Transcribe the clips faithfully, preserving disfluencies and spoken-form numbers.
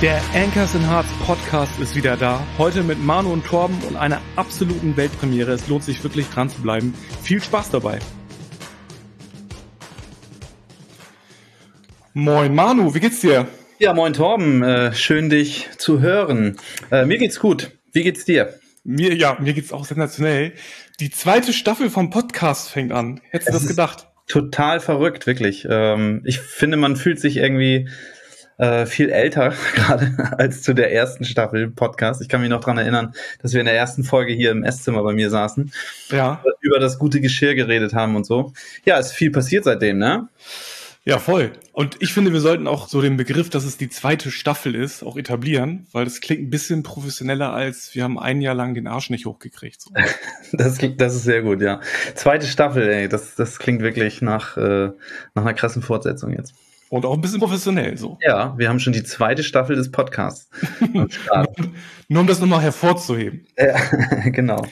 Der Anchors in Hearts Podcast ist wieder da. Heute mit Manu und Torben und einer absoluten Weltpremiere. Es lohnt sich wirklich dran zu bleiben. Viel Spaß dabei. Moin Manu, wie geht's dir? Ja, moin Torben. Äh, schön dich zu hören. Äh, mir geht's gut. Wie geht's dir? Mir, ja, mir geht's auch sensationell. Die zweite Staffel vom Podcast fängt an. Hättest du das gedacht? Total verrückt, wirklich. Ähm, ich finde, man fühlt sich irgendwie äh, viel älter gerade als zu der ersten Staffel Podcast. Ich kann mich noch dran erinnern, dass wir in der ersten Folge hier im Esszimmer bei mir saßen. Ja. Über das gute Geschirr geredet haben und so. Ja, ist viel passiert seitdem, ne? Ja, voll. Und ich finde, wir sollten auch so den Begriff, dass es die zweite Staffel ist, auch etablieren, weil das klingt ein bisschen professioneller als wir haben ein Jahr lang den Arsch nicht hochgekriegt. So. Das klingt, das ist sehr gut, ja. Zweite Staffel, ey, das, das klingt wirklich nach, äh, nach einer krassen Fortsetzung jetzt. Und auch ein bisschen professionell, so. Ja, wir haben schon die zweite Staffel des Podcasts am Start. Nur um das nochmal hervorzuheben. Ja, genau.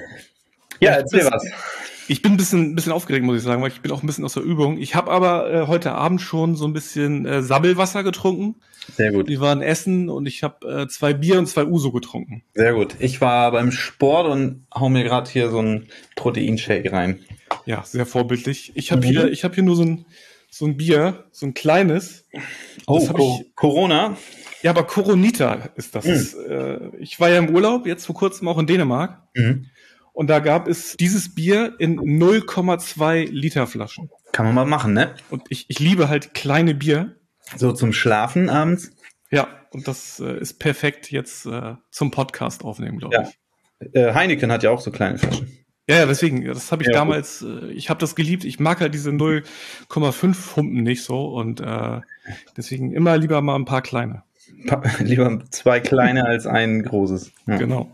Ja, erzähl was. Ich bin ein bisschen, ein bisschen aufgeregt, muss ich sagen, weil ich bin auch ein bisschen aus der Übung. Ich habe aber äh, heute Abend schon so ein bisschen äh, Sabbelwasser getrunken. Sehr gut. Die waren essen und ich habe äh, zwei Bier und zwei Uso getrunken. Sehr gut. Ich war beim Sport und hau mir gerade hier so einen Proteinshake rein. Ja, sehr vorbildlich. Ich habe Mhm. hier, ich habe hier nur so ein, so ein Bier, so ein kleines. Oh, Das hab Co- ich, Corona? ja, aber Coronita ist das. Mhm. Ist, äh, ich war ja im Urlaub, jetzt vor kurzem auch in Dänemark. Mhm. Und da gab es dieses Bier in null Komma zwei Liter Flaschen. Kann man mal machen, ne? Und ich, ich liebe halt kleine Bier. So zum Schlafen abends. Ja, und das äh, ist perfekt jetzt äh, zum Podcast aufnehmen, glaube Ja. ich. Äh, Heineken hat ja auch so kleine Flaschen. Ja, ja, deswegen, das habe ich Ja, damals, äh, ich habe das geliebt. Ich mag halt diese null Komma fünf Humpen nicht so und äh, deswegen immer lieber mal ein paar kleine. Pa- Lieber zwei kleine als ein großes. Ja. Genau.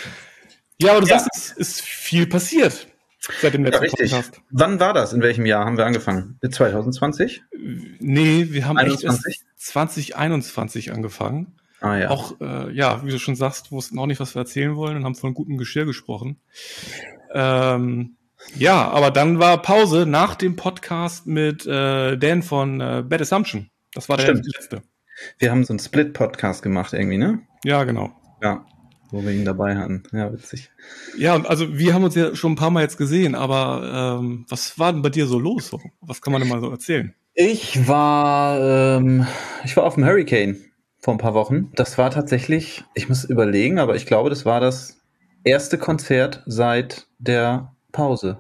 Ja, aber du Ja. sagst, es ist viel passiert seit dem Ja, letzten richtig. Podcast. Wann war das? In welchem Jahr haben wir angefangen? zwanzig zwanzig? Nee, wir haben einundzwanzig? echt erst zwanzig einundzwanzig angefangen. Ah ja. Auch, äh, ja, wie du schon sagst, wussten auch nicht, was wir erzählen wollen und haben von gutem Geschirr gesprochen. Ähm, ja, aber dann war Pause nach dem Podcast mit äh, Dan von äh, Bad Assumption. Das war der Stimmt. letzte. Wir haben so einen Split-Podcast gemacht irgendwie, ne? Ja, genau. Ja. Wo wir ihn dabei hatten. Ja, witzig. Ja, und also wir haben uns ja schon ein paar Mal jetzt gesehen, aber ähm, was war denn bei dir so los? So? Was kann man denn mal so erzählen? Ich war, ähm, ich war auf dem Hurricane vor ein paar Wochen. Das war tatsächlich, ich muss überlegen, aber ich glaube, das war das erste Konzert seit der Pause.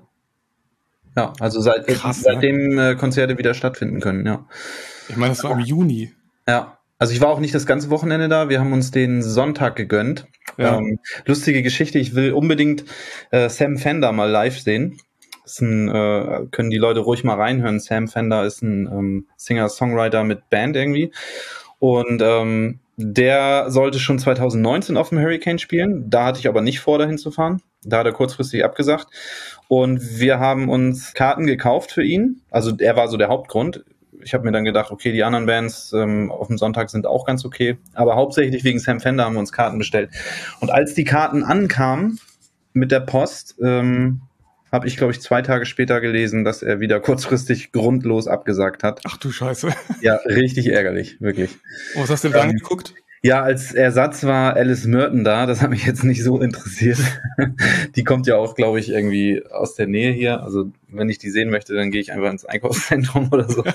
Ja, also seit, Krass, seitdem äh, Konzerte wieder stattfinden können, ja. Ich meine, das war im Juni. Ja, also ich war auch nicht das ganze Wochenende da. Wir haben uns den Sonntag gegönnt. Ja. Ähm, lustige Geschichte. Ich will unbedingt äh, Sam Fender mal live sehen. Das ist ein, äh, können die Leute ruhig mal reinhören. Sam Fender ist ein ähm, Singer-Songwriter mit Band irgendwie. Und ähm, der sollte schon zwanzig neunzehn auf dem Hurricane spielen. Da hatte ich aber nicht vor, dahin zu fahren. Da hat er kurzfristig abgesagt. Und wir haben uns Karten gekauft für ihn. Also er war so der Hauptgrund. Ich habe mir dann gedacht, okay, die anderen Bands ähm, auf dem Sonntag sind auch ganz okay. Aber hauptsächlich wegen Sam Fender haben wir uns Karten bestellt. Und als die Karten ankamen mit der Post, ähm, habe ich, glaube ich, zwei Tage später gelesen, dass er wieder kurzfristig grundlos abgesagt hat. Ach du Scheiße. Ja, richtig ärgerlich, wirklich. Oh, was hast du denn da angeguckt? Ja, als Ersatz war Alice Merton da. Das hat mich jetzt nicht so interessiert. Die kommt ja auch, glaube ich, irgendwie aus der Nähe hier. Also wenn ich die sehen möchte, dann gehe ich einfach ins Einkaufszentrum oder so.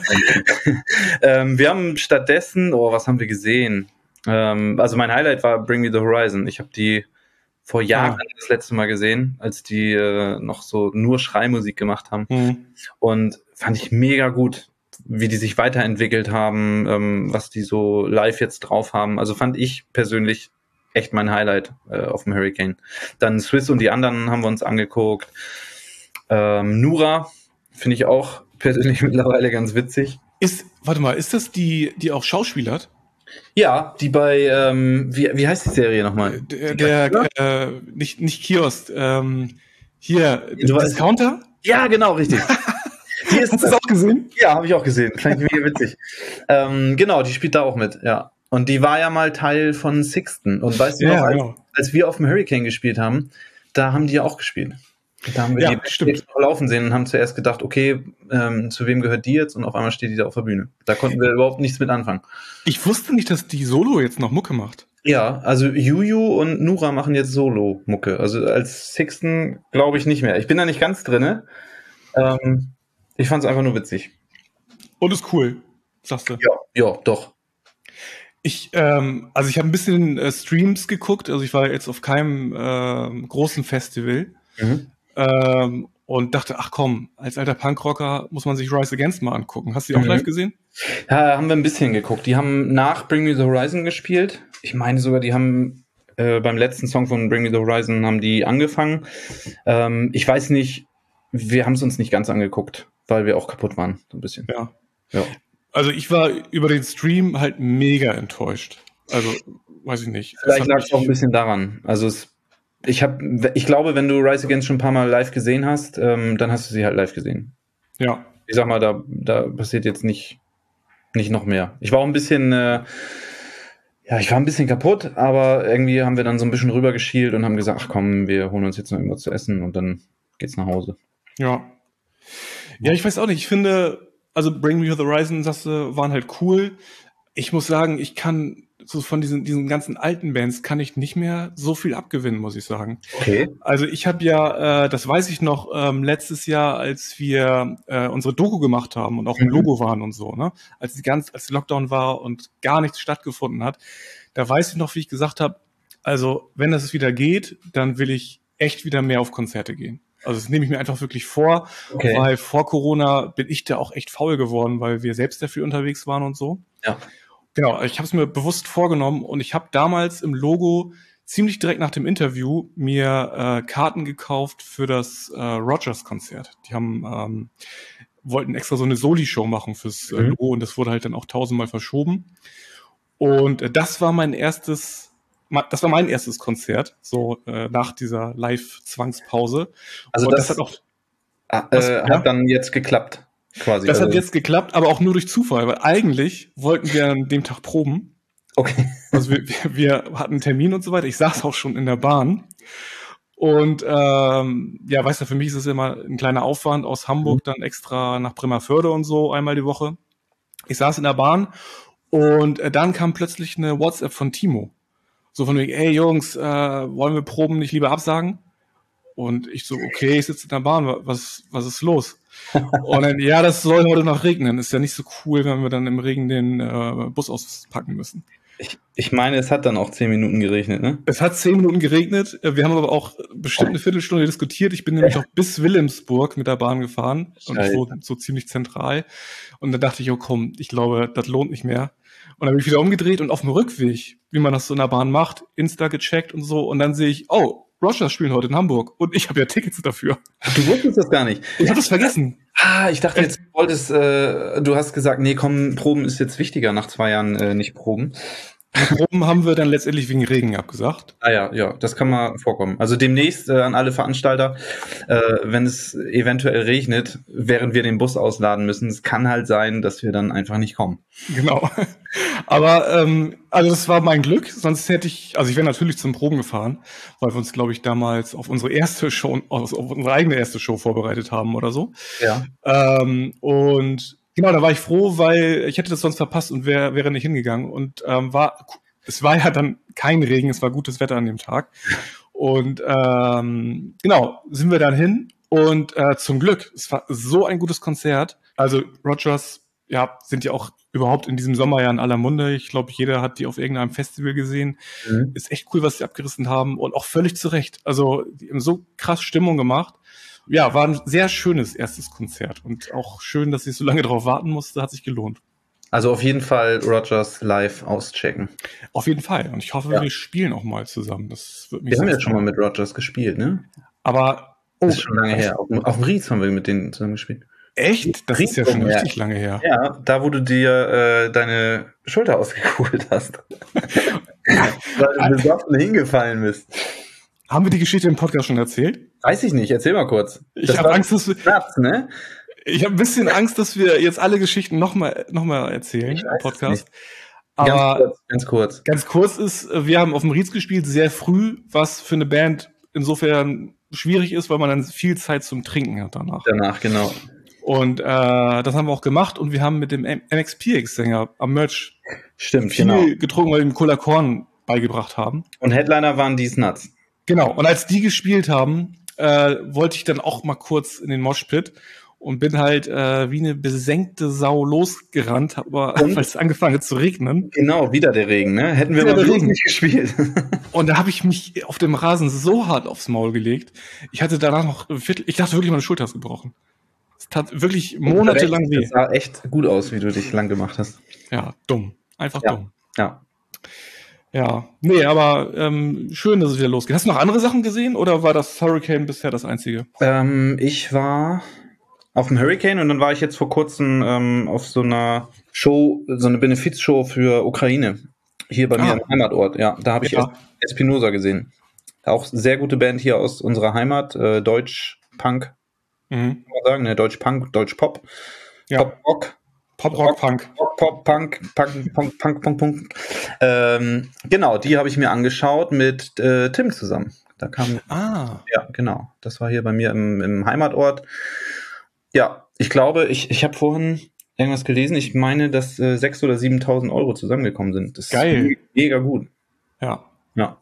ähm, wir haben stattdessen, oh, was haben wir gesehen? Ähm, also mein Highlight war Bring Me the Horizon. Ich habe die vor Jahren Ah. das letzte Mal gesehen, als die äh, noch so nur Schreimusik gemacht haben. Hm. Und fand ich mega gut, wie die sich weiterentwickelt haben, ähm, was die so live jetzt drauf haben. Also fand ich persönlich echt mein Highlight äh, auf dem Hurricane. Dann Swiss und die anderen haben wir uns angeguckt. Ähm, Nura finde ich auch persönlich mittlerweile ganz witzig. Ist, warte mal, ist das die, die auch Schauspieler hat? Ja, die bei, ähm, wie, wie heißt die Serie nochmal? Der, der äh, nicht, nicht Kiosk, ähm, hier, Du weißt- Discounter? Ja, genau, richtig. Die ist Hast du das auch gesehen? Ja, habe ich auch gesehen. Fand ich mega witzig. ähm, genau, die spielt da auch mit, ja. Und die war ja mal Teil von Sixten. Und weißt du Ja, noch, als, genau. als wir auf dem Hurricane gespielt haben, da haben die ja auch gespielt. Da haben wir Ja, die stimmt. Backstage laufen sehen und haben zuerst gedacht, okay, ähm, zu wem gehört die jetzt? Und auf einmal steht die da auf der Bühne. Da konnten wir überhaupt nichts mit anfangen. Ich wusste nicht, dass die Solo jetzt noch Mucke macht. Ja, also Juju und Nura machen jetzt Solo-Mucke. Also als Sixten glaube ich nicht mehr. Ich bin da nicht ganz drinne. Ähm, ich fand es einfach nur witzig. Und ist cool, sagst du. Ja, ja, doch. Ich, ähm, also ich habe ein bisschen äh, Streams geguckt, also ich war jetzt auf keinem äh, großen Festival Mhm. ähm, und dachte, ach komm, als alter Punkrocker muss man sich Rise Against mal angucken. Hast du die auch Mhm. live gesehen? Ja, haben wir ein bisschen geguckt. Die haben nach Bring Me the Horizon gespielt. Ich meine sogar, die haben äh, beim letzten Song von Bring Me the Horizon haben die angefangen. Ähm, ich weiß nicht, wir haben es uns nicht ganz angeguckt, weil wir auch kaputt waren, so ein bisschen. Ja. Ja. Also ich war über den Stream halt mega enttäuscht. Also, weiß ich nicht. Vielleicht lag es auch ein bisschen daran. Also es, ich habe, ich glaube, wenn du Rise Against schon ein paar Mal live gesehen hast, ähm, dann hast du sie halt live gesehen. Ja. Ich sag mal, da, da passiert jetzt nicht, nicht noch mehr. Ich war auch ein bisschen, äh, ja, ich war ein bisschen kaputt, aber irgendwie haben wir dann so ein bisschen rübergeschielt und haben gesagt, ach komm, wir holen uns jetzt noch irgendwas zu essen und dann geht's nach Hause. Ja. Ja, ich weiß auch nicht. Ich finde, also Bring Me the Horizon, sagst du, waren halt cool. Ich muss sagen, ich kann so von diesen diesen ganzen alten Bands kann ich nicht mehr so viel abgewinnen, muss ich sagen. Okay. Also ich habe ja, äh, das weiß ich noch, ähm, letztes Jahr, als wir äh, unsere Doku gemacht haben und auch im Mhm. Logo waren und so, ne, als die ganz, als Lockdown war und gar nichts stattgefunden hat, da weiß ich noch, wie ich gesagt habe, also wenn das wieder geht, dann will ich echt wieder mehr auf Konzerte gehen. Also das nehme ich mir einfach wirklich vor, Okay. weil vor Corona bin ich da auch echt faul geworden, weil wir selbst sehr viel unterwegs waren und so. Ja. Genau, ich habe es mir bewusst vorgenommen und ich habe damals im Logo ziemlich direkt nach dem Interview mir äh, Karten gekauft für das äh, Rogers-Konzert. Die haben ähm, wollten extra so eine Soli-Show machen fürs äh, Mhm. Logo und das wurde halt dann auch tausendmal verschoben. Und äh, das war mein erstes, ma- das war mein erstes Konzert, so äh, nach dieser Live-Zwangspause. Also und das, das hat auch ah, was- äh, ja? hat dann jetzt geklappt, quasi. Das also, hat jetzt geklappt, aber auch nur durch Zufall, weil eigentlich wollten wir an dem Tag proben. okay. Also wir, wir, wir hatten einen Termin und so weiter. Ich saß auch schon in der Bahn. Und ähm, ja, weißt du, für mich ist es immer ein kleiner Aufwand, aus Hamburg dann extra nach Bremerförde und so einmal die Woche. Ich saß in der Bahn und äh, dann kam plötzlich eine WhatsApp von Timo. So von wegen, ey Jungs, äh, wollen wir Proben nicht lieber absagen? Und ich so, okay, ich sitze in der Bahn, wa- was, was ist los? Und dann, ja, das soll heute noch regnen. Ist ja nicht so cool, wenn wir dann im Regen den äh, Bus auspacken müssen. Ich, ich meine, es hat dann auch zehn Minuten geregnet, ne? Es hat zehn Minuten geregnet. Wir haben aber auch bestimmt eine Viertelstunde diskutiert. Ich bin nämlich auch bis Wilhelmsburg mit der Bahn gefahren. Und ich Scheiße. wohne so ziemlich zentral. Und dann dachte ich, oh komm, ich glaube, das lohnt nicht mehr. Und dann bin ich wieder umgedreht und auf dem Rückweg, wie man das so in der Bahn macht, Insta gecheckt und so. Und dann sehe ich, oh, Rogers spielen heute in Hamburg. Und ich habe ja Tickets dafür. Du wusstest das gar nicht. Ich habe das vergessen. Ah, ich dachte jetzt, du wolltest, äh, du hast gesagt, nee, komm, Proben ist jetzt wichtiger, nach zwei Jahren äh, nicht Proben. Die Proben haben wir dann letztendlich wegen Regen abgesagt. Ah ja, ja, das kann mal vorkommen. Also demnächst äh, an alle Veranstalter, äh, wenn es eventuell regnet, während wir den Bus ausladen müssen, es kann halt sein, dass wir dann einfach nicht kommen. Genau. Aber ähm, also das war mein Glück, sonst hätte ich, also ich wäre natürlich zum Proben gefahren, weil wir uns, glaube ich, damals auf unsere erste Show, auf unsere eigene erste Show vorbereitet haben oder so. Ja. Ähm, und genau, da war ich froh, weil ich hätte das sonst verpasst und wär, wäre nicht hingegangen. Und ähm, war, es war ja dann kein Regen, es war gutes Wetter an dem Tag. Und ähm, genau, sind wir dann hin und äh, zum Glück, es war so ein gutes Konzert. Also Rogers, ja, sind ja auch überhaupt in diesem Sommer ja in aller Munde. Ich glaube, jeder hat die auf irgendeinem Festival gesehen. Mhm. Ist echt cool, was sie abgerissen haben und auch völlig zu Recht. Also die haben so krass Stimmung gemacht. Ja, war ein sehr schönes erstes Konzert und auch schön, dass ich so lange drauf warten musste, hat sich gelohnt. Also auf jeden Fall Rogers live auschecken. Auf jeden Fall. Und ich hoffe, Ja. wir spielen auch mal zusammen. Das wird mich Wir haben sehr ja schon mal freuen. mit Rogers gespielt, ne? Aber, oh, Das ist schon lange her. Auf, dem- auf dem Ries haben wir mit denen zusammen gespielt. echt? Das ist ja schon Ja. richtig lange her. Ja, da wo du dir äh, deine Schulter ausgekugelt hast. Weil du besoffen hingefallen bist. Haben wir die Geschichte im Podcast schon erzählt? Weiß ich nicht, erzähl mal kurz. Ich Das habe war Angst, dass wir, Platz, ne? ich habe ein bisschen Angst, dass wir jetzt alle Geschichten nochmal noch mal erzählen Ich im weiß es Podcast. Ganz Aber kurz, ganz kurz. ganz kurz ist, wir haben auf dem Ries gespielt, sehr früh, was für eine Band insofern schwierig ist, weil man dann viel Zeit zum Trinken hat danach. Danach, genau. Und äh, das haben wir auch gemacht und wir haben mit dem M X P X-Sänger am Merch Stimmt, viel genau. getrunken, weil wir ihm Cola Korn beigebracht haben. Und Headliner waren These Nuts. Genau, und als die gespielt haben, äh, wollte ich dann auch mal kurz in den Moshpit und bin halt äh, wie eine besenkte Sau losgerannt, aber weil es angefangen hat zu regnen. Genau, wieder der Regen, ne? Hätten wir Wieder aber der bloß Regen. nicht gespielt. Und da habe ich mich auf dem Rasen so hart aufs Maul gelegt. Ich hatte danach noch ein Viertel, ich dachte wirklich, meine Schulter ist gebrochen. Es tat wirklich monatelang weh. Das sah echt gut aus, wie du dich lang gemacht hast. Ja, dumm. Einfach Ja. dumm. Ja. Ja, nee, aber ähm, schön, dass es wieder losgeht. Hast du noch andere Sachen gesehen oder war das Hurricane bisher das einzige? Ähm, ich war auf dem Hurricane und dann war ich jetzt vor kurzem ähm, auf so einer Show, so eine Benefizshow für Ukraine. Hier bei Ah. mir im Heimatort. Ja, da habe ich Ja. Espinosa gesehen. Auch sehr gute Band hier aus unserer Heimat, äh, Deutsch Punk, Mhm. kann man sagen, ne? Deutsch Punk, Deutsch Pop, Ja. Pop Rock. Pop, Rock, Punk. Pop, Pop, Punk, Punk, Punk, Punk, Punk, Punk. Ähm, genau, die habe ich mir angeschaut mit äh, Tim zusammen. Da kam, Ah. ja, genau. Das war hier bei mir im, im Heimatort. Ja, ich glaube, ich, ich habe vorhin irgendwas gelesen. Ich meine, dass äh, sechstausend oder siebentausend Euro zusammengekommen sind. Das Geil. ist mega gut. Ja. Ja.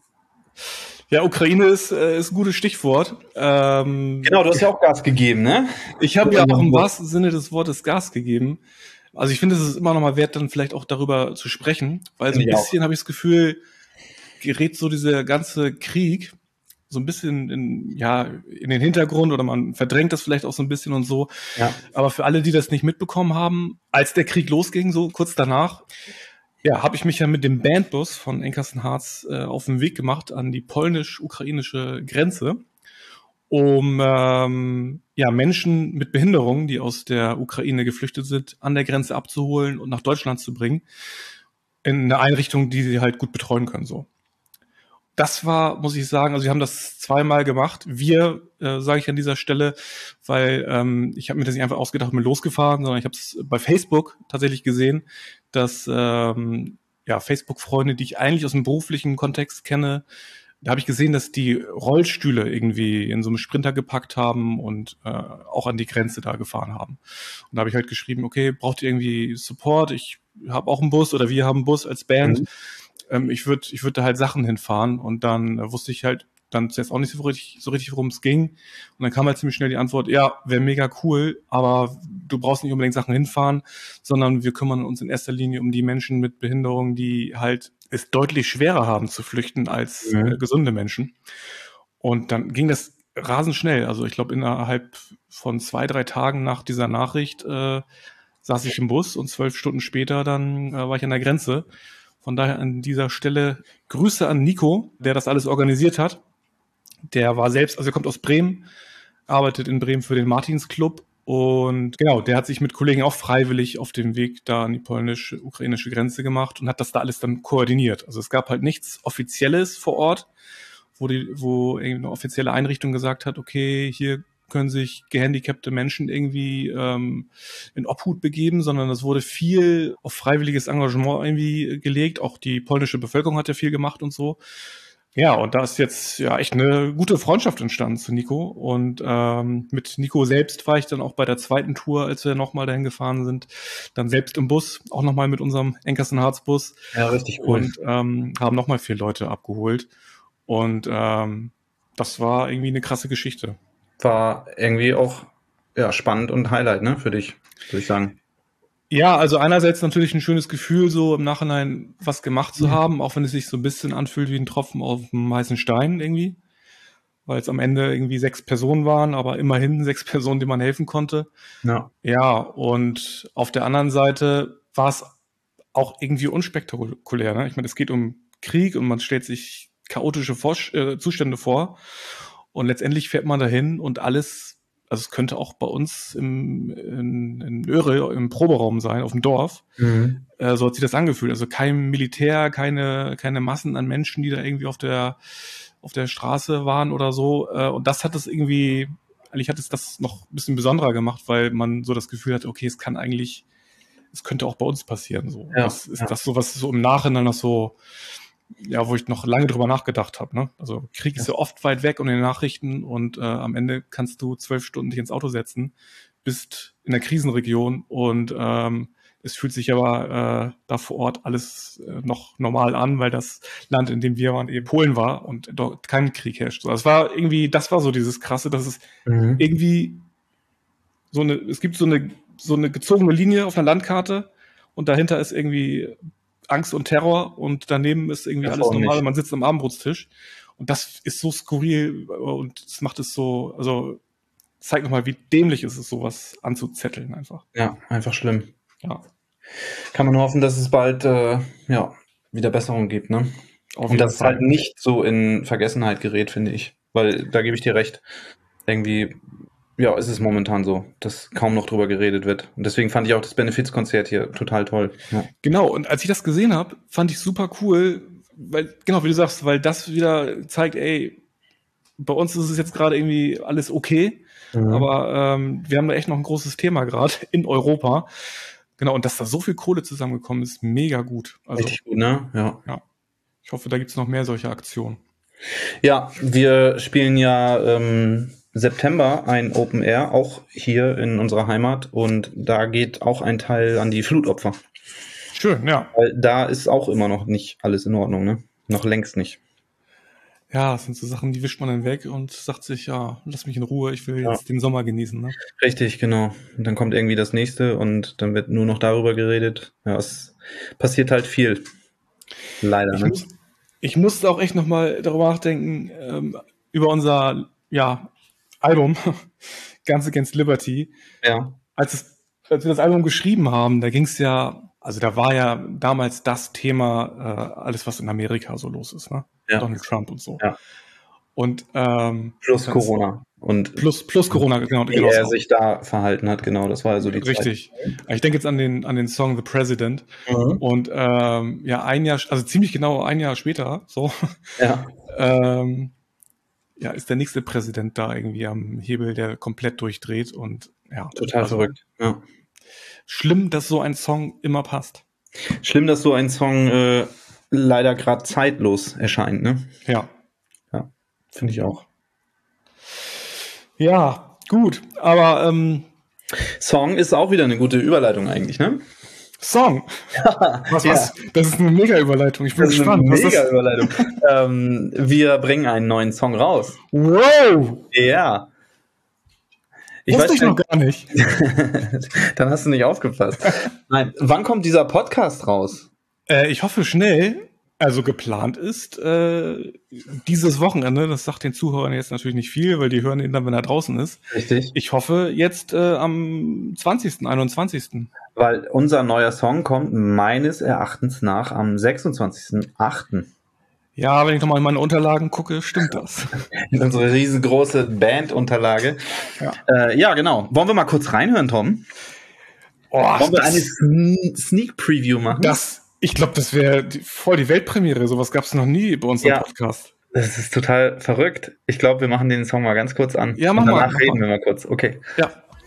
Ja, Ukraine ist, äh, ist ein gutes Stichwort. Ähm, Genau, du hast ja auch Gas gegeben, ne? Ich habe ja auch im wahrsten Sinne des Wortes Gas gegeben. Also ich finde, es ist immer noch mal wert, dann vielleicht auch darüber zu sprechen, weil so ein Finde ich auch. bisschen habe ich das Gefühl, gerät so dieser ganze Krieg so ein bisschen in, ja, in den Hintergrund oder man verdrängt das vielleicht auch so ein bisschen und so. Ja. Aber für alle, die das nicht mitbekommen haben, als der Krieg losging, so kurz danach, ja, habe ich mich ja mit dem Bandbus von Enkersen Harz äh, auf den Weg gemacht an die polnisch-ukrainische Grenze, um ähm, ja, Menschen mit Behinderungen, die aus der Ukraine geflüchtet sind, an der Grenze abzuholen und nach Deutschland zu bringen, in eine Einrichtung, die sie halt gut betreuen können. So. Das war, muss ich sagen, also wir haben das zweimal gemacht. Wir, äh, sage ich an dieser Stelle, weil ähm, ich habe mir das nicht einfach ausgedacht und bin losgefahren, sondern ich habe es bei Facebook tatsächlich gesehen, dass ähm, ja Facebook-Freunde, die ich eigentlich aus dem beruflichen Kontext kenne, da habe ich gesehen, dass die Rollstühle irgendwie in so einem Sprinter gepackt haben und äh, auch an die Grenze da gefahren haben. Und da habe ich halt geschrieben, okay, braucht ihr irgendwie Support? Ich habe auch einen Bus oder wir haben einen Bus als Band. Mhm. Ähm, ich würde ich würd da halt Sachen hinfahren und dann äh, wusste ich halt dann zuerst auch nicht so richtig, so richtig, worum es ging. Und dann kam halt ziemlich schnell die Antwort, ja, wäre mega cool, aber du brauchst nicht unbedingt Sachen hinfahren, sondern wir kümmern uns in erster Linie um die Menschen mit Behinderungen, die halt es deutlich schwerer haben zu flüchten als Mhm. äh, gesunde Menschen. Und dann ging das rasend schnell. Also ich glaube, innerhalb von zwei, drei Tagen nach dieser Nachricht äh, saß ich im Bus und zwölf Stunden später dann äh, war ich an der Grenze. Von daher an dieser Stelle Grüße an Nico, der das alles organisiert hat. Der war selbst, also er kommt aus Bremen, arbeitet in Bremen für den Martinsclub und genau, der hat sich mit Kollegen auch freiwillig auf dem Weg da an die polnisch-ukrainische Grenze gemacht und hat das da alles dann koordiniert. Also es gab halt nichts Offizielles vor Ort, wo die, wo eine offizielle Einrichtung gesagt hat, okay, hier können sich gehandicapte Menschen irgendwie ähm, in Obhut begeben, sondern es wurde viel auf freiwilliges Engagement irgendwie gelegt. Auch die polnische Bevölkerung hat ja viel gemacht und so. Ja, und da ist jetzt ja echt eine gute Freundschaft entstanden zu Nico. Und ähm, mit Nico selbst war ich dann auch bei der zweiten Tour, als wir nochmal dahin gefahren sind, dann selbst im Bus, auch nochmal mit unserem Enkersen Harz Bus. Ja, richtig cool. Und ähm, haben nochmal vier Leute abgeholt. Und ähm, das war irgendwie eine krasse Geschichte. War irgendwie auch ja, spannend und Highlight, ne, für dich, würde ich sagen. Ja, also einerseits natürlich ein schönes Gefühl, so im Nachhinein was gemacht zu haben, auch wenn es sich so ein bisschen anfühlt wie ein Tropfen auf dem heißen Stein irgendwie, weil es am Ende irgendwie sechs Personen waren, aber immerhin sechs Personen, denen man helfen konnte. Ja. Ja, und auf der anderen Seite war es auch irgendwie unspektakulär. Ne? Ich meine, es geht um Krieg und man stellt sich chaotische Vor- äh, Zustände vor und letztendlich fährt man dahin und alles. Also es könnte auch bei uns im, in, in Öre im Proberaum sein, auf dem Dorf. Mhm. Äh, so hat sich das angefühlt. Also kein Militär, keine, keine Massen an Menschen, die da irgendwie auf der, auf der Straße waren oder so. Äh, und das hat es irgendwie, eigentlich hat es das noch ein bisschen besonderer gemacht, weil man so das Gefühl hat, okay, es kann eigentlich, es könnte auch bei uns passieren. So. Ja, das ist ja. das so, was so im Nachhinein noch so, ja, wo ich noch lange drüber nachgedacht habe. Ne? Also Krieg ist ja oft weit weg und in den Nachrichten und äh, am Ende kannst du zwölf Stunden dich ins Auto setzen, bist in der Krisenregion und ähm, es fühlt sich aber äh, da vor Ort alles äh, noch normal an, weil das Land, in dem wir waren, eben Polen war und dort kein Krieg herrscht. Also es war irgendwie, das war so dieses Krasse, dass es mhm. irgendwie so eine, es gibt so eine so eine gezogene Linie auf einer Landkarte und dahinter ist irgendwie Angst und Terror und daneben ist irgendwie das alles normal. Man sitzt am Abendbrotstisch und das ist so skurril und das macht es so, also zeigt nochmal, wie dämlich ist es, sowas anzuzetteln einfach. Ja, einfach schlimm. Ja. Kann man nur hoffen, dass es bald äh, ja, wieder Besserung gibt, ne? Und dass es halt nicht so in Vergessenheit gerät, finde ich. Weil, da gebe ich dir recht, irgendwie, ja, ist es momentan so, dass kaum noch drüber geredet wird. Und deswegen fand ich auch das Benefizkonzert hier total toll. Ja. Genau, und als ich das gesehen habe, fand ich super cool, weil, genau, wie du sagst, weil das wieder zeigt, ey, bei uns ist es jetzt gerade irgendwie alles okay, mhm. aber ähm, wir haben da echt noch ein großes Thema gerade in Europa. Genau, und dass da so viel Kohle zusammengekommen ist, mega gut. Also, richtig gut, ne? Ja. ja. Ich hoffe, da gibt's noch mehr solche Aktionen. Ja, wir spielen ja ähm, September ein Open Air, auch hier in unserer Heimat. Und da geht auch ein Teil an die Flutopfer. Schön, ja. Weil da ist auch immer noch nicht alles in Ordnung, ne? Noch längst nicht. Ja, das sind so Sachen, die wischt man dann weg und sagt sich, ja, lass mich in Ruhe, ich will jetzt ja. den Sommer genießen. Ne? Richtig, genau. Und dann kommt irgendwie das nächste und dann wird nur noch darüber geredet. Ja, es passiert halt viel. Leider, ich ne? Muss, ich musste auch echt nochmal darüber nachdenken, ähm, über unser ja, Album, Guns Against Liberty. Ja. Als, es, als wir das Album geschrieben haben, da ging es ja, also da war ja damals das Thema, äh, alles, was in Amerika so los ist, ne? Ja. Donald Trump und so. Ja. Und ähm, plus Corona. Und plus, plus Corona, genau. Wie genau er sich da verhalten hat, genau. Das war also die Richtig. Zeit. Ich denke jetzt an den, an den Song The President. Mhm. Und ähm, ja, ein Jahr, also ziemlich genau ein Jahr später, so, ja. ähm, ja, ist der nächste Präsident da irgendwie am Hebel, der komplett durchdreht und ja. Total also, verrückt. Ja. Schlimm, dass so ein Song immer passt. Schlimm, dass so ein Song äh, leider gerade zeitlos erscheint, ne? Ja. Ja, finde ich auch. Ja, gut, aber ähm, Song ist auch wieder eine gute Überleitung eigentlich, ne? Song? Ja, was, was? Ja. Das ist eine Mega-Überleitung. Ich bin das gespannt. Ist eine Mega-Überleitung. ähm, wir bringen einen neuen Song raus. Wow! Ja. Ich Wusste weiß ich noch gar nicht. Dann hast du nicht aufgepasst. Nein, wann kommt dieser Podcast raus? Äh, ich hoffe schnell. Also geplant ist äh, dieses Wochenende. Das sagt den Zuhörern jetzt natürlich nicht viel, weil die hören ihn dann, wenn er draußen ist. Richtig. Ich hoffe jetzt äh, am zwanzigsten, einundzwanzigsten Weil unser neuer Song kommt meines Erachtens nach am sechsundzwanzigsten achten Ja, wenn ich nochmal in meine Unterlagen gucke, stimmt das. In unsere riesengroße Band-Unterlage. Ja. Äh, ja, genau. Wollen wir mal kurz reinhören, Tom? Oh, Wollen wir eine Sne- Sneak-Preview machen? Das, ich glaube, das wäre voll die Weltpremiere. Sowas gab es noch nie bei uns im ja. Podcast. Das ist total verrückt. Ich glaube, wir machen den Song mal ganz kurz an. Ja, mach Und danach mal. reden mach wir mal kurz. Okay. Ja.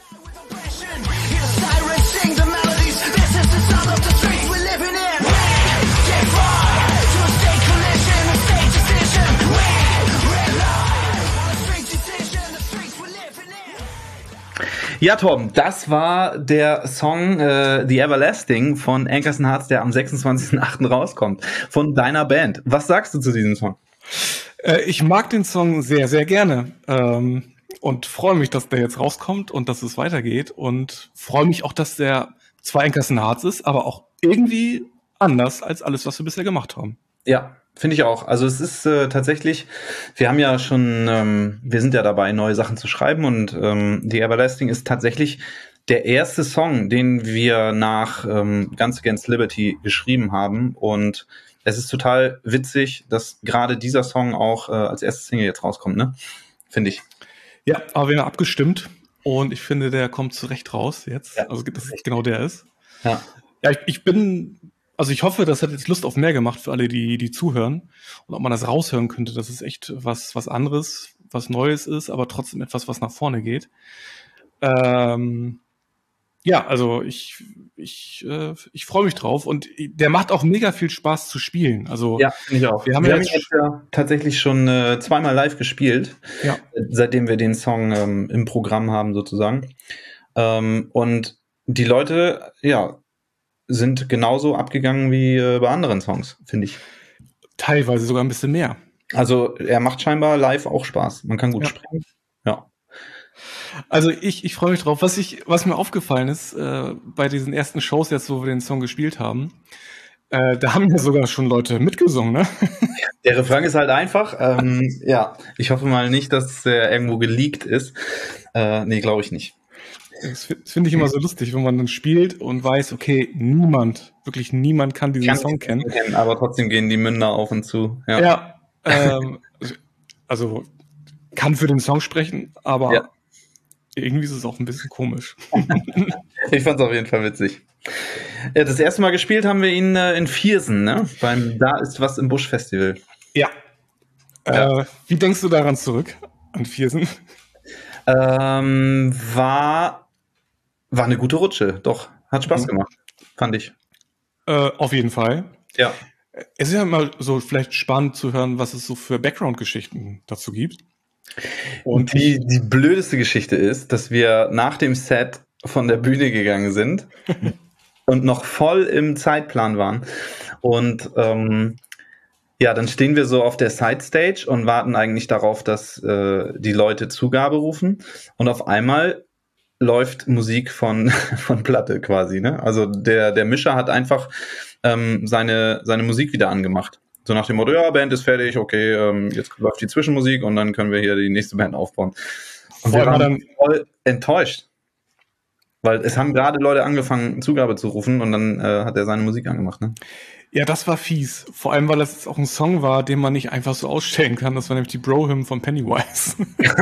Ja, Tom, das war der Song äh, The Everlasting von Anchors and Hearts, der am sechsundzwanzigsten achten rauskommt, von deiner Band. Was sagst du zu diesem Song? Äh, ich mag den Song sehr, sehr gerne ähm, und freue mich, dass der jetzt rauskommt und dass es weitergeht und freue mich auch, dass der zwar Anchors and Hearts ist, aber auch irgendwie anders als alles, was wir bisher gemacht haben. Ja, finde ich auch. Also es ist äh, tatsächlich, wir haben ja schon, ähm, wir sind ja dabei, neue Sachen zu schreiben und ähm, The Everlasting ist tatsächlich der erste Song, den wir nach ähm, Guns Against Liberty geschrieben haben und es ist total witzig, dass gerade dieser Song auch äh, als erste Single jetzt rauskommt, ne? Finde ich. Ja, aber wir haben abgestimmt und ich finde, der kommt zurecht raus jetzt. Ja. Also, dass es genau der ist. Ja. Ja, ich, ich bin, also ich hoffe, das hat jetzt Lust auf mehr gemacht für alle, die, die zuhören. Und ob man das raushören könnte, dass es echt was, was anderes, was Neues ist, aber trotzdem etwas, was nach vorne geht. Ähm, Ja, also ich ich äh, ich freue mich drauf und der macht auch mega viel Spaß zu spielen. Also Ja, finde ich auch. wir haben wir ja haben jetzt, ihn jetzt ja tatsächlich schon äh, zweimal live gespielt, ja, seitdem wir den Song ähm, im Programm haben sozusagen. Ähm, und die Leute, ja, sind genauso abgegangen wie äh, bei anderen Songs, finde ich. teilweise sogar ein bisschen mehr. Also er macht scheinbar live auch Spaß. Man kann gut Ja. springen. Ja. Also ich ich freue mich drauf. Was ich was mir aufgefallen ist äh, bei diesen ersten Shows jetzt, wo wir den Song gespielt haben, äh, da haben ja sogar schon Leute mitgesungen, ne? Der Refrain ist halt einfach. Ähm, ja, ich hoffe mal nicht, dass er irgendwo geleakt ist. Äh, nee, glaube ich nicht. Das finde ich immer so lustig, wenn man dann spielt und weiß, okay, niemand, wirklich niemand kann diesen Kann Song ich kennen. kennen, aber trotzdem gehen die Münder auf und zu. Ja, Ja, ähm, also kann für den Song sprechen, aber Ja. irgendwie ist es auch ein bisschen komisch. Ich fand es auf jeden Fall witzig. Ja, das erste Mal gespielt haben wir ihn äh, in Viersen, ne? Beim Da ist was im Busch Festival. Ja. Ja. Äh, wie denkst du daran zurück, an Viersen? Ähm, war, war eine gute Rutsche, doch. Hat Spaß Mhm. gemacht, fand ich. Äh, auf jeden Fall. Ja. Es ist ja immer so vielleicht spannend zu hören, was es so für Background-Geschichten dazu gibt. Und die, die blödeste Geschichte ist, dass wir nach dem Set von der Bühne gegangen sind und noch voll im Zeitplan waren. Und ähm, ja, dann stehen wir so auf der Sidestage und warten eigentlich darauf, dass äh, die Leute Zugabe rufen. Und auf einmal läuft Musik von, von Platte quasi, ne? Also der, der Mischer hat einfach ähm, seine, seine Musik wieder angemacht. So nach dem Motto, ja, Band ist fertig, okay, ähm, jetzt läuft die Zwischenmusik und dann können wir hier die nächste Band aufbauen. Und wir waren dann voll enttäuscht. Weil es haben gerade Leute angefangen, Zugabe zu rufen und dann äh, hat er seine Musik angemacht, ne? Ja, das war fies. Vor allem, weil das jetzt auch ein Song war, den man nicht einfach so ausstellen kann. Das war nämlich die Bro-Hymn von Pennywise.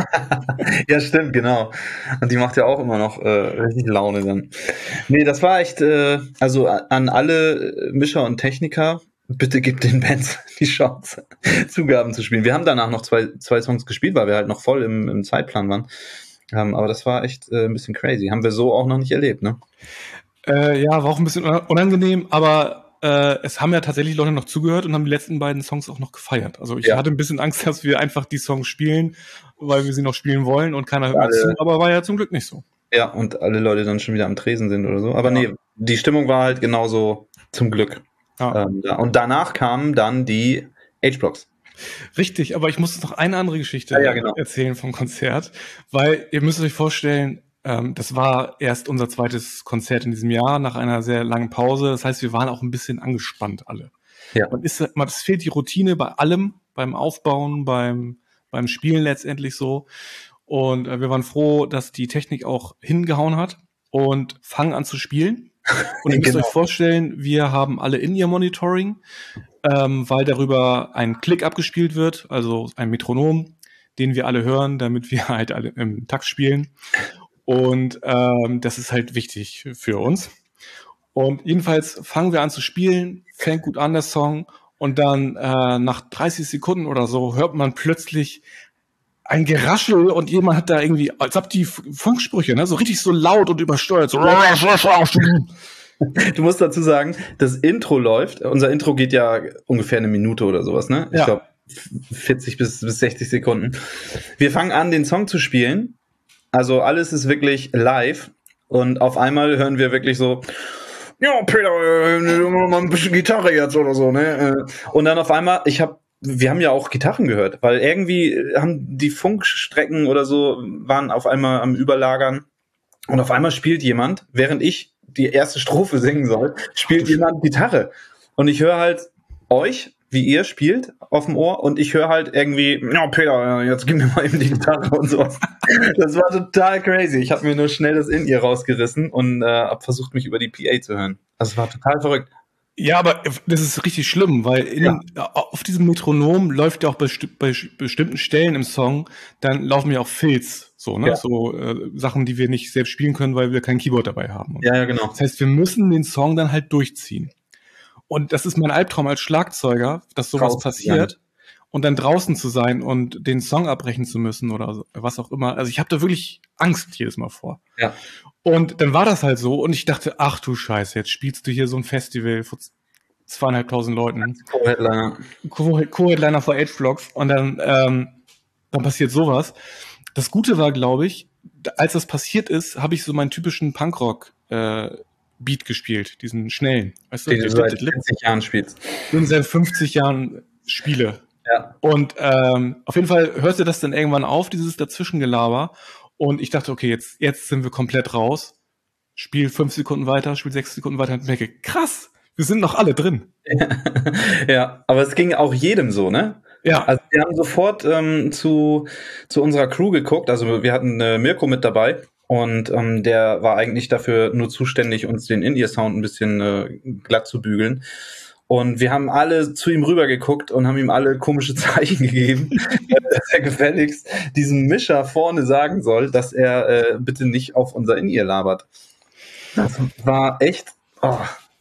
Ja, stimmt, genau. Und die macht ja auch immer noch äh, richtig Laune dann. Nee, das war echt, äh, also an alle Mischer und Techniker, bitte gebt den Bands die Chance, Zugaben zu spielen. Wir haben danach noch zwei, zwei Songs gespielt, weil wir halt noch voll im, im Zeitplan waren. Ähm, aber das war echt äh, ein bisschen crazy. Haben wir so auch noch nicht erlebt, ne? Äh, ja, war auch ein bisschen unangenehm, aber äh, es haben ja tatsächlich Leute noch zugehört und haben die letzten beiden Songs auch noch gefeiert. Also ich Ja. hatte ein bisschen Angst, dass wir einfach die Songs spielen, weil wir sie noch spielen wollen und keiner hört mehr zu, aber war ja zum Glück nicht so. Ja, und alle Leute dann schon wieder am Tresen sind oder so. Aber Ja. nee, die Stimmung war halt genauso zum Glück. Ja. Ähm, da. Und danach kamen dann die H-Blocks. Richtig, aber ich muss noch eine andere Geschichte Ja, ja, genau. erzählen vom Konzert, weil ihr müsst euch vorstellen, ähm, das war erst unser zweites Konzert in diesem Jahr nach einer sehr langen Pause. Das heißt, wir waren auch ein bisschen angespannt alle. Ja. Man ist, man, es fehlt die Routine bei allem, beim Aufbauen, beim, beim Spielen letztendlich so. Und äh, wir waren froh, dass die Technik auch hingehauen hat und fangen an zu spielen. Und ihr müsst Genau. euch vorstellen, wir haben alle In-Ear-Monitoring, ähm, weil darüber ein Klick abgespielt wird, also ein Metronom, den wir alle hören, damit wir halt alle im Takt spielen. Und ähm, das ist halt wichtig für uns. Und jedenfalls fangen wir an zu spielen, fängt gut an der Song und dann äh, nach dreißig Sekunden oder so hört man plötzlich ein Geraschel und jemand hat da irgendwie, als ob die Funksprüche, ne, so richtig so laut und übersteuert. So. Du musst dazu sagen, das Intro läuft. Unser Intro geht ja ungefähr eine Minute oder sowas, ne? Ich Ja. glaube vierzig bis, bis sechzig Sekunden. Wir fangen an, den Song zu spielen. Also alles ist wirklich live. Und auf einmal hören wir wirklich so, ja, Peter, äh, mal ein bisschen Gitarre jetzt oder so, ne? Und dann auf einmal, ich habe wir haben ja auch Gitarren gehört, weil irgendwie haben die Funkstrecken oder so waren auf einmal am Überlagern und auf einmal spielt jemand, während ich die erste Strophe singen soll, spielt jemand Gitarre und ich höre halt euch, wie ihr spielt, auf dem Ohr und ich höre halt irgendwie, ja Peter, jetzt gib mir mal eben die Gitarre und sowas. Das war total crazy. Ich habe mir nur schnell das In-Ear rausgerissen und äh, habe versucht, mich über die P A zu hören. Also es war total verrückt. Ja, aber das ist richtig schlimm, weil in, ja. auf diesem Metronom läuft ja auch bei, bei bestimmten Stellen im Song, dann laufen ja auch Filz, so, ne? Ja. So äh, Sachen, die wir nicht selbst spielen können, weil wir kein Keyboard dabei haben. Ja, ja, genau. Das heißt, wir müssen den Song dann halt durchziehen. Und das ist mein Albtraum als Schlagzeuger, dass sowas Raus, passiert. ja. und dann draußen zu sein und den Song abbrechen zu müssen oder so, was auch immer. Also ich habe da wirklich Angst jedes Mal vor. Ja. Und dann war das halt so und ich dachte, ach du Scheiße, jetzt spielst du hier so ein Festival vor zweieinhalbtausend Leuten. Co-Headliner. Co-Headliner vor Age-Vlogs und dann, ähm, dann passiert sowas. Das Gute war, glaube ich, als das passiert ist, habe ich so meinen typischen Punkrock äh, Beat gespielt, diesen schnellen. Weißt du, den du seit fünfzig Jahren spielst. Den seit fünfzig Jahren spiele. Ja. Und ähm, auf jeden Fall hörte das dann irgendwann auf, dieses Dazwischengelaber. Und ich dachte, okay, jetzt, jetzt sind wir komplett raus. Spiel fünf Sekunden weiter, spiel sechs Sekunden weiter und merke, krass, wir sind noch alle drin. Ja, aber es ging auch jedem so, ne? Ja. Also wir haben sofort ähm, zu, zu unserer Crew geguckt. Also wir hatten äh, Mirko mit dabei. Und ähm, der war eigentlich dafür nur zuständig, uns den In-Ear-Sound ein bisschen äh, glatt zu bügeln. Und wir haben alle zu ihm rüber geguckt und haben ihm alle komische Zeichen gegeben, dass er gefälligst diesen Mischer vorne sagen soll, dass er äh, bitte nicht auf unser In-Ear labert. Das war echt... Oh.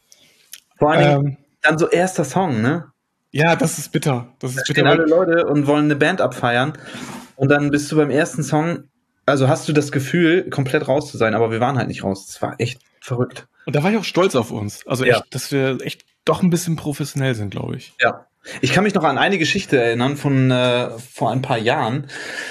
Vor allem ähm, dann so erster Song, ne? Ja, das ist bitter. Das ist da bitter. Stehen alle Leute und wollen eine Band abfeiern. Und dann bist du beim ersten Song... Also hast du das Gefühl, komplett raus zu sein, aber wir waren halt nicht raus. Das war echt verrückt. Und da war ich auch stolz auf uns. Also ja. echt, dass wir echt doch ein bisschen professionell sind, glaube ich. Ja. Ich kann mich noch an eine Geschichte erinnern von äh, vor ein paar Jahren,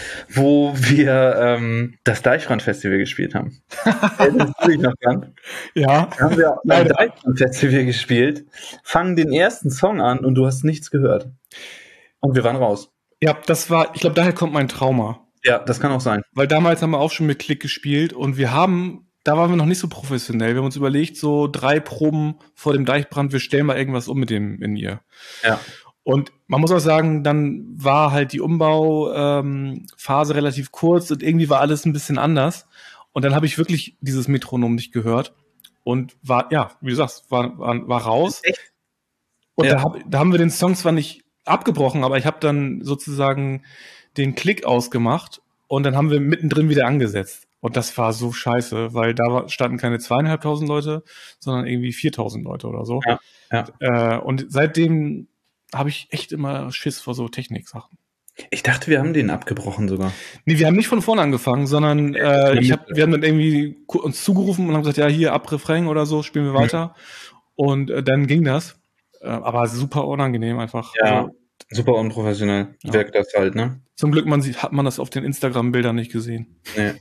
wo wir ähm, das Deichbrand-Festival gespielt haben. Erinnerst du dich noch dran? Ja. Da haben wir beim Deichbrand-Festival gespielt, fangen den ersten Song an und du hast nichts gehört. Und wir waren raus. Ja, das war, ich glaube, daher kommt mein Trauma. Ja, das kann auch sein. Weil damals haben wir auch schon mit Klick gespielt und wir haben, da waren wir noch nicht so professionell. Wir haben uns überlegt, so drei Proben vor dem Deichbrand, wir stellen mal irgendwas um mit dem in ihr. Ja. Und man muss auch sagen, dann war halt die Umbauphase ähm, relativ kurz und irgendwie war alles ein bisschen anders. Und dann habe ich wirklich dieses Metronom nicht gehört und war, ja, wie du sagst, war, war, war raus. Echt? Und ja. da, hab, da haben wir den Song zwar nicht abgebrochen, aber ich habe dann sozusagen den Klick ausgemacht und dann haben wir mittendrin wieder angesetzt. Und das war so scheiße, weil da standen keine zweieinhalbtausend Leute, sondern irgendwie viertausend Leute oder so. Ja, ja. Äh, und seitdem habe ich echt immer Schiss vor so Techniksachen. Ich dachte, wir haben den abgebrochen sogar. Nee, wir haben nicht von vorne angefangen, sondern äh, ich hab, wir haben dann irgendwie uns zugerufen und haben gesagt, ja, hier, ab Refrain oder so, spielen wir weiter. Mhm. Und äh, dann ging das. Äh, aber super unangenehm einfach. Ja. Also, super unprofessionell ja. wirkt das halt, ne? Zum Glück man sieht, hat man das auf den Instagram-Bildern nicht gesehen. Nee,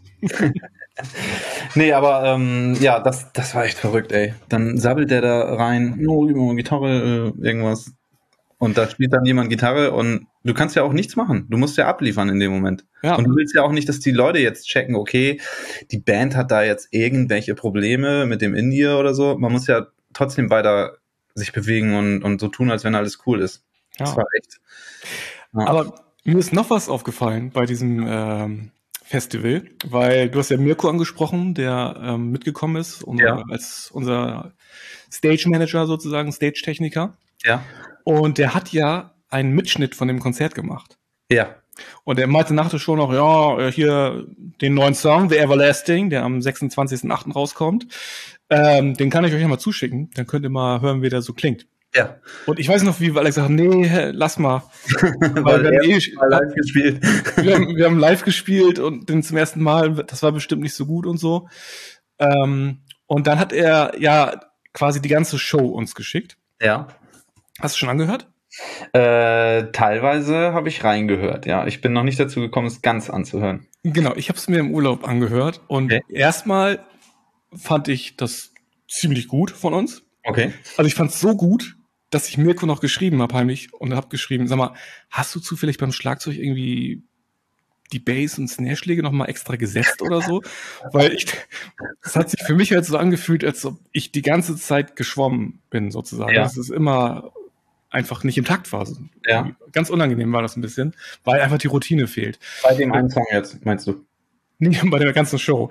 nee aber ähm, ja, das, das war echt verrückt, ey. Dann sabbelt der da rein, no, oh, Gitarre, äh, irgendwas. Und da spielt dann jemand Gitarre und du kannst ja auch nichts machen. Du musst ja abliefern in dem Moment. Ja. Und du willst ja auch nicht, dass die Leute jetzt checken, okay, die Band hat da jetzt irgendwelche Probleme mit dem In-Ear oder so. Man muss ja trotzdem weiter sich bewegen und, und so tun, als wenn alles cool ist. Ja. Das war echt. Ja. Aber mir ist noch was aufgefallen bei diesem ähm, Festival, weil du hast ja Mirko angesprochen, der ähm, mitgekommen ist, unser, ja. als unser Stage Manager sozusagen, Stage Techniker. Ja. Und der hat ja einen Mitschnitt von dem Konzert gemacht. Ja. Und er meinte nach der Show noch, ja, hier den neuen Song, The Everlasting, der am sechsundzwanzigsten achten rauskommt, ähm, den kann ich euch ja mal zuschicken, dann könnt ihr mal hören, wie der so klingt. Ja. Und ich weiß noch, wie Alex sagt, nee, lass mal. Weil, Weil wir, haben eh, mal live gespielt. wir, haben, wir haben live gespielt und den zum ersten Mal, das war bestimmt nicht so gut und so. Ähm, und dann hat er ja quasi die ganze Show uns geschickt. Ja. Hast du schon angehört? Äh, teilweise habe ich reingehört, ja. Ich bin noch nicht dazu gekommen, es ganz anzuhören. Genau, ich habe es mir im Urlaub angehört und okay. Erstmal fand ich das ziemlich gut von uns. Okay. Also ich fand es so gut, dass ich Mirko noch geschrieben habe heimlich und habe geschrieben, sag mal, hast du zufällig beim Schlagzeug irgendwie die Bass- und Snare-Schläge noch mal extra gesetzt oder so? Weil ich, das hat sich für mich halt so angefühlt, als ob ich die ganze Zeit geschwommen bin sozusagen. Ja. Dass es immer einfach nicht im Takt war. Ja. Ganz unangenehm war das ein bisschen, weil einfach die Routine fehlt. Bei dem einen Song jetzt, meinst du? Nee, bei der ganzen Show.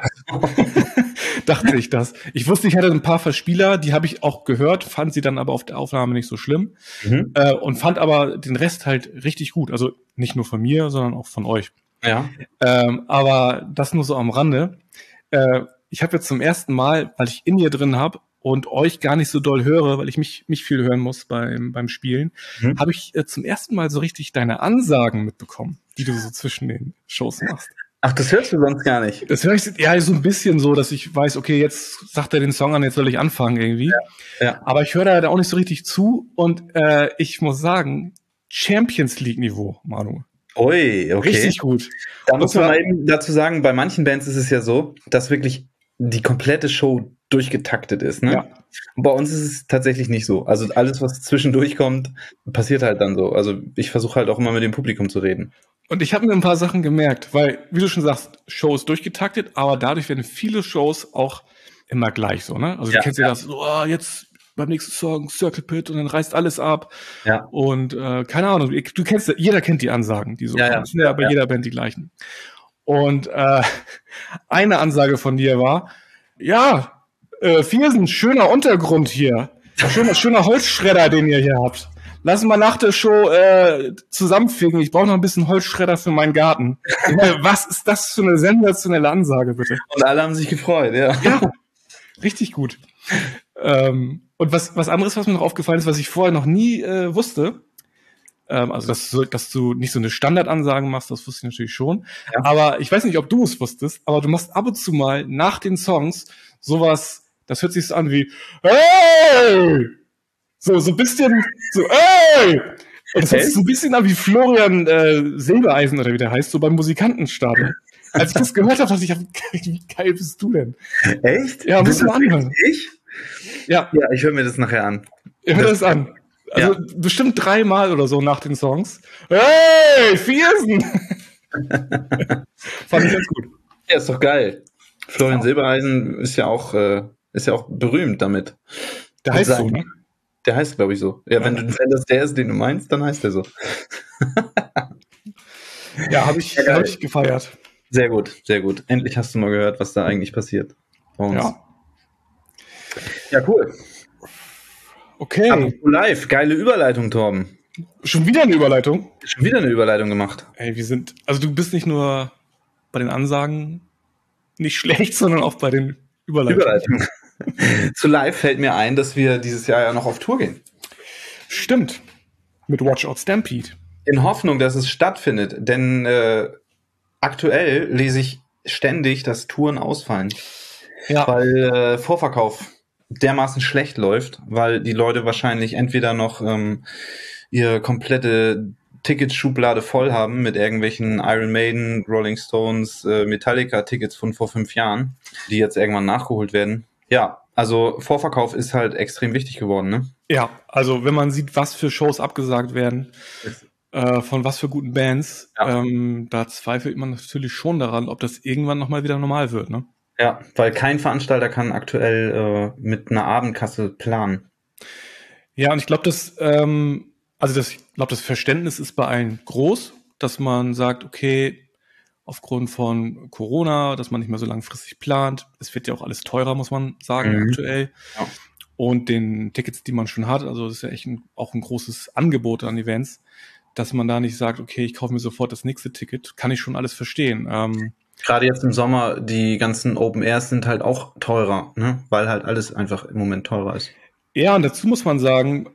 Dachte ich das. Ich wusste, ich hatte ein paar Verspieler, die habe ich auch gehört, fand sie dann aber auf der Aufnahme nicht so schlimm. Mhm. Äh, und fand aber den Rest halt richtig gut. Also nicht nur von mir, sondern auch von euch. Ja. Ähm, aber das nur so am Rande. Äh, ich habe jetzt zum ersten Mal, weil ich In-Ear drin habe, und euch gar nicht so doll höre, weil ich mich, mich viel hören muss beim, beim Spielen, mhm. habe ich äh, zum ersten Mal so richtig deine Ansagen mitbekommen, die du so zwischen den Shows machst. Ach, das hörst du sonst gar nicht? Das höre ich ja so ein bisschen so, dass ich weiß, okay, jetzt sagt er den Song an, jetzt soll ich anfangen irgendwie. Ja, ja. Aber ich höre da auch nicht so richtig zu und äh, ich muss sagen, Champions League-Niveau, Manu. Ui, okay. Richtig gut. Da muss man mal eben dazu sagen, bei manchen Bands ist es ja so, dass wirklich die komplette Show durchgetaktet ist, ne? Ja. Und bei uns ist es tatsächlich nicht so. Also alles, was zwischendurch kommt, passiert halt dann so. Also ich versuche halt auch immer mit dem Publikum zu reden. Und ich habe mir ein paar Sachen gemerkt, weil, wie du schon sagst, Show ist durchgetaktet, aber dadurch werden viele Shows auch immer gleich so, ne? Also ja, du kennst ja das, so, oh, jetzt beim nächsten Song Circle Pit und dann reißt alles ab. Ja. Und äh, keine Ahnung, du kennst, jeder kennt die Ansagen, die so ja, kommen. Ja, das sind ja bei ja. jeder Band die gleichen. Und äh, eine Ansage von dir war, ja, äh, Viersen, schöner Untergrund hier. Schöner, schöner Holzschredder, den ihr hier habt. Lass mal nach der Show äh, zusammenfügen. Ich brauche noch ein bisschen Holzschredder für meinen Garten. Was ist das für eine sensationelle Ansage, bitte? Und alle haben sich gefreut, ja. Ja, richtig gut. Ähm, und was, was anderes, was mir noch aufgefallen ist, was ich vorher noch nie äh, wusste, ähm, also dass, dass du nicht so eine Standardansage machst, das wusste ich natürlich schon. Ja. Aber ich weiß nicht, ob du es wusstest, aber du machst ab und zu mal nach den Songs sowas, das hört sich so an wie hey! So, so ein bisschen, so, ey! Und das hört sich so ein bisschen an wie Florian äh, Silbereisen, oder wie der heißt, so beim Musikantenstadion. Als ich das gehört habe, dachte ich, wie geil bist du denn? Echt? Ja, musst du mal anhören. Ich? Ja. Ja, ich höre mir das nachher an. Ich höre das, das an. Also ja. bestimmt dreimal oder so nach den Songs. Hey, Viersen! Fand ich ganz gut. Ja, ist doch geil. Florian ja. Silbereisen ist ja auch, äh, ist ja auch berühmt damit. Der heißt so, ne? Der heißt, glaube ich, so. Ja, ja. Wenn, du, wenn das der ist, den du meinst, dann heißt der so. Ja, habe ich, ja, hab ich gefeiert. Sehr gut, sehr gut. Endlich hast du mal gehört, was da eigentlich passiert bei uns. Ja. Ja, cool. Okay. Apropos live, geile Überleitung, Torben. Schon wieder eine Überleitung? Schon wieder eine Überleitung gemacht. Ey, wir sind, also du bist nicht nur bei den Ansagen nicht schlecht, sondern auch bei den Überleitungen. Überleitung. Zu live fällt mir ein, dass wir dieses Jahr ja noch auf Tour gehen. Stimmt. Mit Watch Out Stampede. In Hoffnung, dass es stattfindet, denn äh, aktuell lese ich ständig, dass Touren ausfallen. Ja. Weil äh, Vorverkauf dermaßen schlecht läuft, weil die Leute wahrscheinlich entweder noch ähm, ihre komplette Ticketschublade voll haben mit irgendwelchen Iron Maiden, Rolling Stones, äh, Metallica-Tickets von vor fünf Jahren, die jetzt irgendwann nachgeholt werden. Ja, also Vorverkauf ist halt extrem wichtig geworden, ne? Ja, also wenn man sieht, was für Shows abgesagt werden, äh, von was für guten Bands, ja. ähm, da zweifelt man natürlich schon daran, ob das irgendwann nochmal wieder normal wird, ne? Ja, weil kein Veranstalter kann aktuell äh, mit einer Abendkasse planen. Ja, und ich glaube, das, ähm, also das, ich glaube, das Verständnis ist bei allen groß, dass man sagt, okay, aufgrund von Corona, dass man nicht mehr so langfristig plant. Es wird ja auch alles teurer, muss man sagen, mhm. aktuell. Ja. Und den Tickets, die man schon hat, also das ist ja echt ein, auch ein großes Angebot an Events, dass man da nicht sagt, okay, ich kaufe mir sofort das nächste Ticket, kann ich schon alles verstehen. Ähm, Gerade jetzt im Sommer, die ganzen Open Airs sind halt auch teurer, ne? Weil halt alles einfach im Moment teurer ist. Ja, und dazu muss man sagen,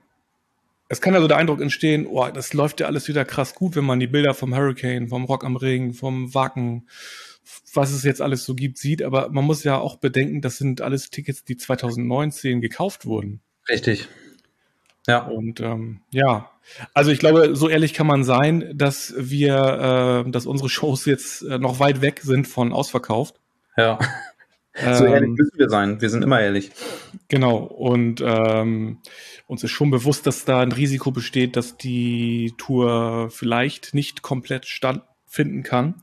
es kann also der Eindruck entstehen, oh, das läuft ja alles wieder krass gut, wenn man die Bilder vom Hurricane, vom Rock am Ring, vom Wacken, was es jetzt alles so gibt, sieht. Aber man muss ja auch bedenken, das sind alles Tickets, die zwanzig neunzehn gekauft wurden. Richtig. Ja. Und ähm, ja, also ich glaube, so ehrlich kann man sein, dass wir, äh, dass unsere Shows jetzt äh, noch weit weg sind von ausverkauft. Ja. So ehrlich müssen wir sein. Wir sind immer ehrlich. Genau. Und ähm, uns ist schon bewusst, dass da ein Risiko besteht, dass die Tour vielleicht nicht komplett stattfinden kann.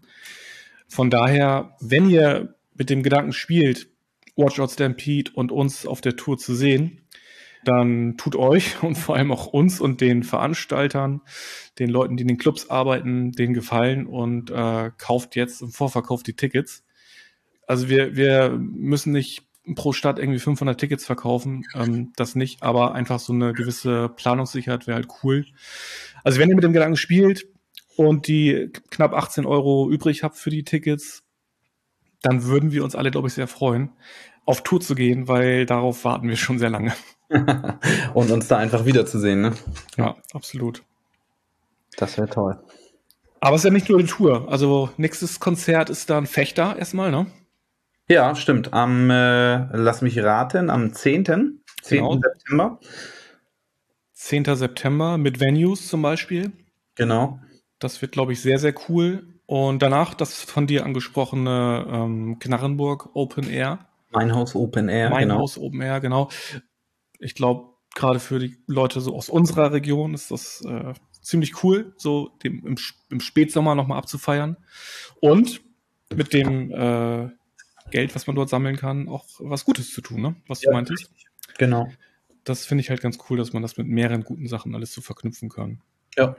Von daher, wenn ihr mit dem Gedanken spielt, Watch Out Stampede und uns auf der Tour zu sehen, dann tut euch und vor allem auch uns und den Veranstaltern, den Leuten, die in den Clubs arbeiten, den Gefallen und äh, kauft jetzt im Vorverkauf die Tickets. Also wir wir müssen nicht pro Stadt irgendwie fünfhundert Tickets verkaufen, ähm, das nicht, aber einfach so eine gewisse Planungssicherheit wäre halt cool. Also wenn ihr mit dem Gedanken spielt und die knapp achtzehn Euro übrig habt für die Tickets, dann würden wir uns alle, glaube ich, sehr freuen. auf Tour zu gehen, weil darauf warten wir schon sehr lange. Und uns da einfach wiederzusehen, ne? Ja, absolut. Das wäre toll. Aber es ist ja nicht nur die Tour. Also nächstes Konzert ist dann Fechter erstmal, ne? Ja, stimmt. Am, äh, lass mich raten, am zehnten Genau. September. zehnten September mit Venues zum Beispiel. Genau. Das wird, glaube ich, sehr, sehr cool. Und danach das von dir angesprochene ähm, Knarrenburg Open Air. Mein Haus Open Air, mein genau. Haus Open Air, genau. Ich glaube, gerade für die Leute so aus unserer Region ist das äh, ziemlich cool, so dem, im, im Spätsommer nochmal abzufeiern. Und mit dem äh, Geld, was man dort sammeln kann, auch was Gutes zu tun, ne? Was Ja, du meintest. Genau. Das finde ich halt ganz cool, dass man das mit mehreren guten Sachen alles so verknüpfen kann. Ja.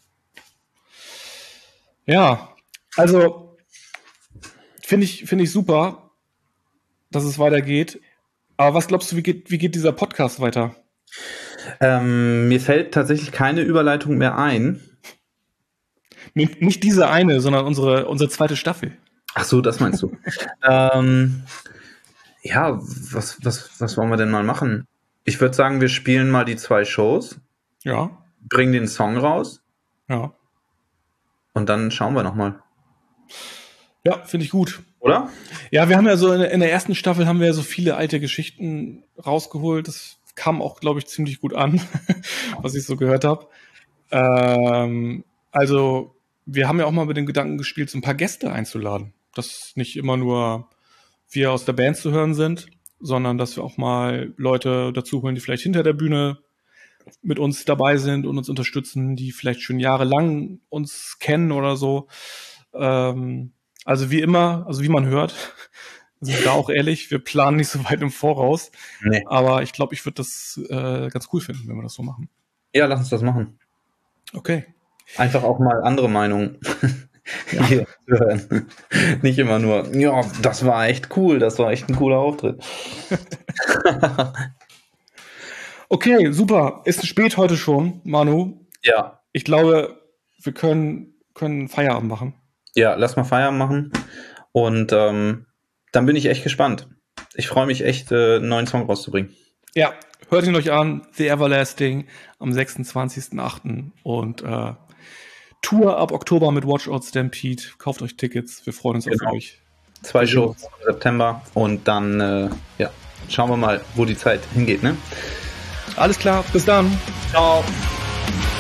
Ja, also finde ich, finde ich super, dass es weitergeht. Aber was glaubst du, wie geht, wie geht dieser Podcast weiter? Ähm, mir fällt tatsächlich keine Überleitung mehr ein. Nicht, nicht diese eine, sondern unsere, unsere zweite Staffel. Ach so, das meinst du. ähm, ja, was, was, was wollen wir denn mal machen? Ich würde sagen, wir spielen mal die zwei Shows, Ja, bringen den Song raus ja. und dann schauen wir nochmal. Ja, finde ich gut. Oder? Ja, wir haben ja so in der, in der ersten Staffel haben wir ja so viele alte Geschichten rausgeholt. Das kam auch, glaube ich, ziemlich gut an, was ich so gehört habe. Ähm, also, wir haben ja auch mal mit dem Gedanken gespielt, so ein paar Gäste einzuladen. Dass nicht immer nur wir aus der Band zu hören sind, sondern dass wir auch mal Leute dazu holen, die vielleicht hinter der Bühne mit uns dabei sind und uns unterstützen, die vielleicht schon jahrelang uns kennen oder so. Ähm, also wie immer, also wie man hört, sind wir da auch ehrlich, wir planen nicht so weit im Voraus. Nee. Aber ich glaube, ich würde das äh, ganz cool finden, wenn wir das so machen. Ja, lass uns das machen. Okay. Einfach auch mal andere Meinungen ja. hier hören. Nicht immer nur, ja, das war echt cool, das war echt ein cooler Auftritt. Okay, super. Ist spät heute schon, Manu. Ja. Ich glaube, wir können, können Feierabend machen. Ja, lass mal Feierabend machen. Und ähm, dann bin ich echt gespannt. Ich freue mich echt, äh, einen neuen Song rauszubringen. Ja, hört ihn euch an. The Everlasting am sechsundzwanzigsten achten Und äh, Tour ab Oktober mit Watch Out Stampede. Kauft euch Tickets. Wir freuen uns Genau. auf euch. Zwei Shows im September. Und dann äh, ja, schauen wir mal, wo die Zeit hingeht. Ne? Alles klar. Bis dann. Ciao.